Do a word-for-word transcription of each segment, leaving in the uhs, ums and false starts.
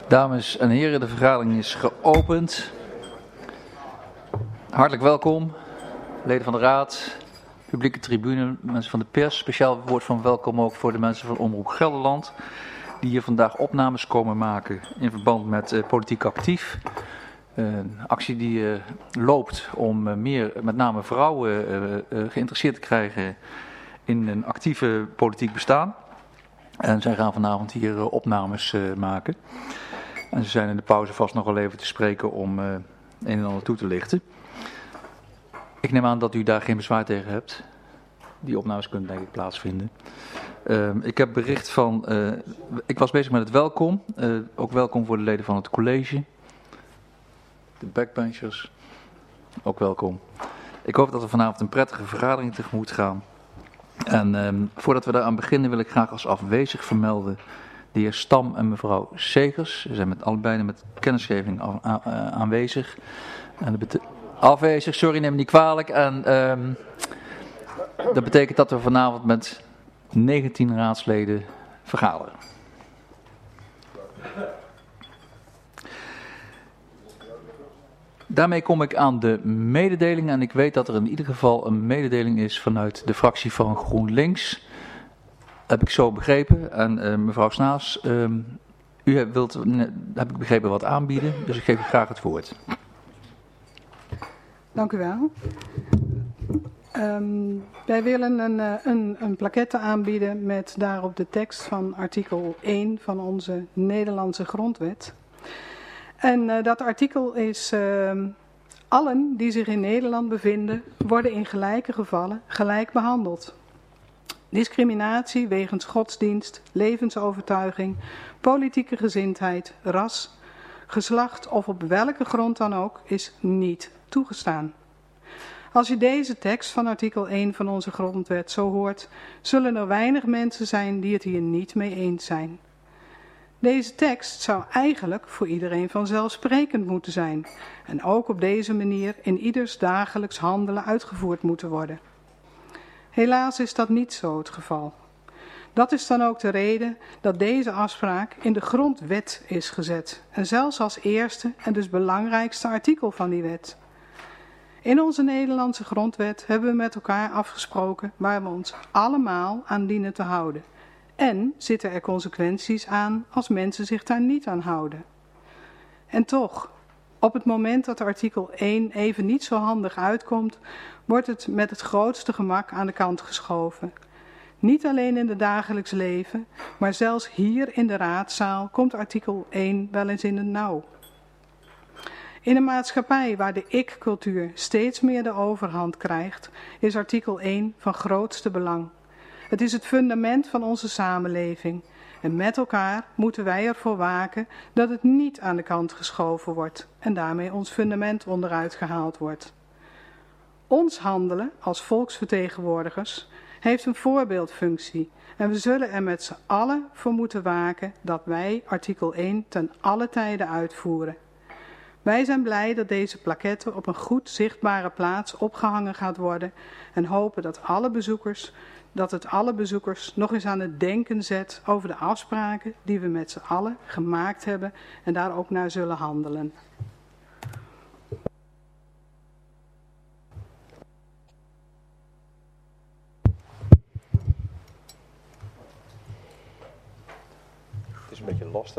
Dames en heren, de vergadering is geopend. Hartelijk welkom, leden van de raad, publieke tribune, mensen van de pers. Speciaal woord van welkom ook voor de mensen van Omroep Gelderland, die hier vandaag opnames komen maken in verband met uh, Politiek Actief. Uh, een actie die uh, loopt om uh, meer, met name vrouwen, uh, uh, geïnteresseerd te krijgen in een actieve politiek bestaan. En zij gaan vanavond hier uh, opnames uh, maken. En ze zijn in de pauze vast nog wel even te spreken om uh, een en ander toe te lichten. Ik neem aan dat u daar geen bezwaar tegen hebt. Die opnames kunnen denk ik plaatsvinden. Uh, ik heb bericht van... Uh, ik was bezig met het welkom. Uh, ook welkom voor de leden van het college. De backbenchers. Ook welkom. Ik hoop dat we vanavond een prettige vergadering tegemoet gaan. En um, voordat we daaraan beginnen wil ik graag als afwezig vermelden de heer Stam en mevrouw Segers. Ze zijn met allebei met kennisgeving aan, aan, aanwezig. En dat bete- afwezig, sorry, neem me niet kwalijk. En um, dat betekent dat we vanavond met negentien raadsleden vergaderen. Daarmee kom ik aan de mededeling en ik weet dat er in ieder geval een mededeling is vanuit de fractie van GroenLinks. Heb ik zo begrepen. En uh, mevrouw Snaas, uh, u wilt, uh, heb ik begrepen, wat aanbieden, dus ik geef u graag het woord. Dank u wel. Um, wij willen een, een, een plaquette aanbieden met daarop de tekst van artikel één van onze Nederlandse grondwet. En uh, dat artikel is, uh, allen die zich in Nederland bevinden, worden in gelijke gevallen gelijk behandeld. Discriminatie wegens godsdienst, levensovertuiging, politieke gezindheid, ras, geslacht of op welke grond dan ook is niet toegestaan. Als u deze tekst van artikel één van onze grondwet zo hoort, zullen er weinig mensen zijn die het hier niet mee eens zijn. Deze tekst zou eigenlijk voor iedereen vanzelfsprekend moeten zijn en ook op deze manier in ieders dagelijks handelen uitgevoerd moeten worden. Helaas is dat niet zo het geval. Dat is dan ook de reden dat deze afspraak in de grondwet is gezet en zelfs als eerste en dus belangrijkste artikel van die wet. In onze Nederlandse grondwet hebben we met elkaar afgesproken waar we ons allemaal aan dienen te houden. En zitten er consequenties aan als mensen zich daar niet aan houden. En toch, op het moment dat artikel één even niet zo handig uitkomt, wordt het met het grootste gemak aan de kant geschoven. Niet alleen in het dagelijks leven, maar zelfs hier in de raadzaal komt artikel één wel eens in het nauw. In een maatschappij waar de ik-cultuur steeds meer de overhand krijgt, is artikel één van grootste belang. Het is het fundament van onze samenleving en met elkaar moeten wij ervoor waken dat het niet aan de kant geschoven wordt en daarmee ons fundament onderuit gehaald wordt. Ons handelen als volksvertegenwoordigers heeft een voorbeeldfunctie en we zullen er met z'n allen voor moeten waken dat wij artikel één ten alle tijde uitvoeren. Wij zijn blij dat deze plaquette op een goed zichtbare plaats opgehangen gaat worden en hopen dat alle bezoekers, dat het alle bezoekers nog eens aan het denken zet over de afspraken die we met z'n allen gemaakt hebben en daar ook naar zullen handelen. Het is een beetje lastig.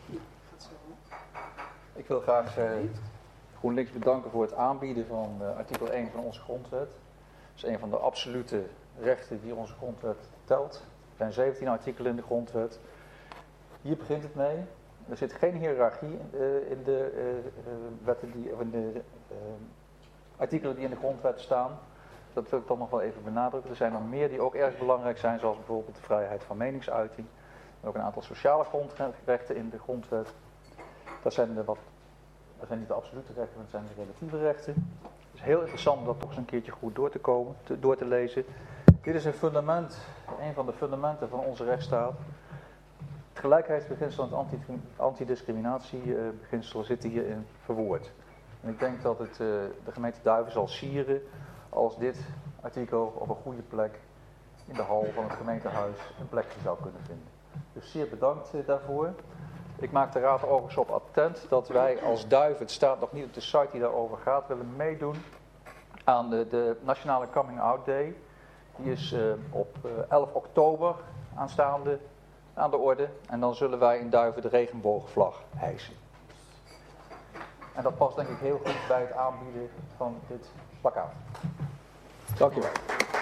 Ik wil graag uh, GroenLinks bedanken voor het aanbieden van uh, artikel één van onze grondwet. Dat is een van de absolute rechten die onze grondwet telt. Er zijn zeventien artikelen in de grondwet. Hier begint het mee. Er zit geen hiërarchie uh, in de uh, uh, wetten die, of in de uh, artikelen die in de grondwet staan. Dat wil ik dan nog wel even benadrukken. Er zijn er meer die ook erg belangrijk zijn, zoals bijvoorbeeld de vrijheid van meningsuiting. Ook een aantal sociale grondrechten in de grondwet. Dat zijn, de wat, dat zijn niet de absolute rechten, maar dat zijn de relatieve rechten. Het is heel interessant om dat toch eens een keertje goed door te komen, te, door te lezen. Dit is een fundament, een van de fundamenten van onze rechtsstaat. Het gelijkheidsbeginsel en het anti, antidiscriminatiebeginsel zitten hierin verwoord. En ik denk dat het, uh, de gemeente Duiven zal sieren als dit artikel op een goede plek in de hal van het gemeentehuis een plekje zou kunnen vinden. Dus zeer bedankt uh, daarvoor. Ik maak de raad overigens op attent dat wij als Duiven, het staat nog niet op de site die daarover gaat, willen meedoen aan de, de Nationale Coming Out Day. Die is uh, op uh, elf oktober aanstaande aan de orde. En dan zullen wij in Duiven de regenboogvlag hijsen. En dat past denk ik heel goed bij het aanbieden van dit plakkaat. Dank u wel.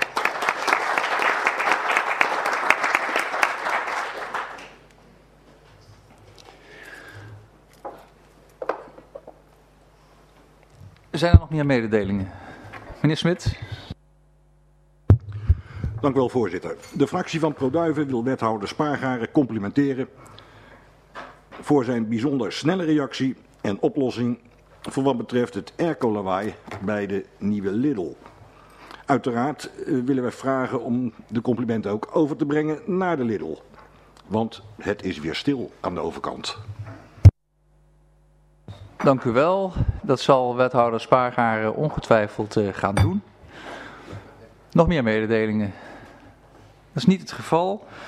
Zijn er nog meer mededelingen? Meneer Smit. Dank u wel, voorzitter. De fractie van ProDuiven wil wethouder Spargaren complimenteren voor zijn bijzonder snelle reactie en oplossing voor wat betreft het airco-lawaai bij de nieuwe Lidl. Uiteraard uh, willen wij vragen om de complimenten ook over te brengen naar de Lidl. Want het is weer stil aan de overkant. Dank u wel. Dat zal wethouder Spargaren ongetwijfeld uh, gaan doen. Nog meer mededelingen? Dat is niet het geval.